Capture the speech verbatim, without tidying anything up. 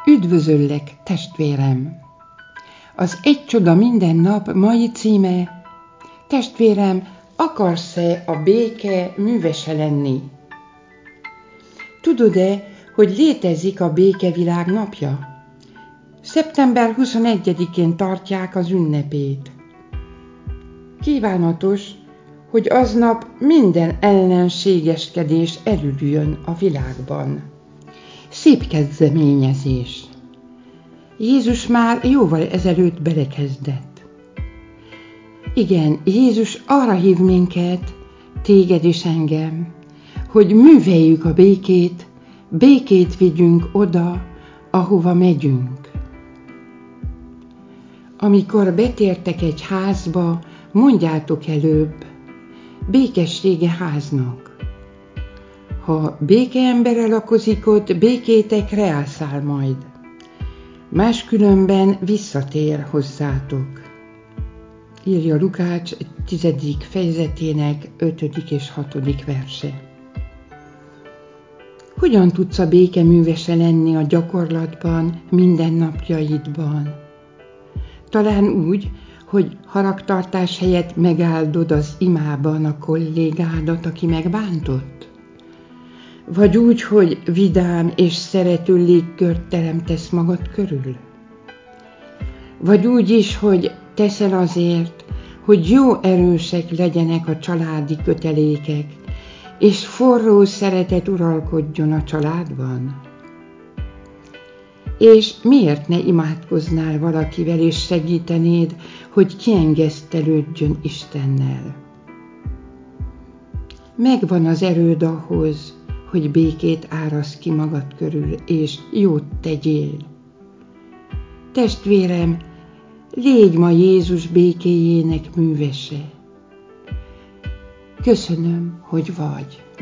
Üdvözöllek, testvérem! Az Egy csoda minden nap mai címe: Testvérem, akarsz-e a béke művese lenni? Tudod-e, hogy létezik a békevilág napja? szeptember huszonegyedikén tartják az ünnepét. Kívánatos, hogy aznap minden ellenségeskedés elüljön a világban. Szép kezdeményezés. Jézus már jóval ezelőtt belekezdett. Igen, Jézus arra hív minket, téged és engem, hogy műveljük a békét, békét vigyünk oda, ahova megyünk. Amikor betértek egy házba, mondjátok előbb, békessége háznak. Ha békeembere lakozik ott, békétek reálszál majd. Máskülönben visszatér hozzátok. Írja Lukács tizedik fejezetének ötödik és hatodik verse. Hogyan tudsz a béke művese lenni a gyakorlatban, mindennapjaidban? Talán úgy, hogy haragtartás helyett megáldod az imában a kollégádat, aki megbántott? Vagy úgy, hogy vidám és szerető légkört teremtesz magad körül? Vagy úgy is, hogy teszel azért, hogy jó erősek legyenek a családi kötelékek, és forró szeretet uralkodjon a családban? És miért ne imádkoznál valakivel, és segítenéd, hogy kiengesztelődjön Istennel? Megvan az erőd ahhoz, hogy békét árasz ki magad körül, és jót tegyél. Testvérem, légy ma Jézus békéjének művese. Köszönöm, hogy vagy.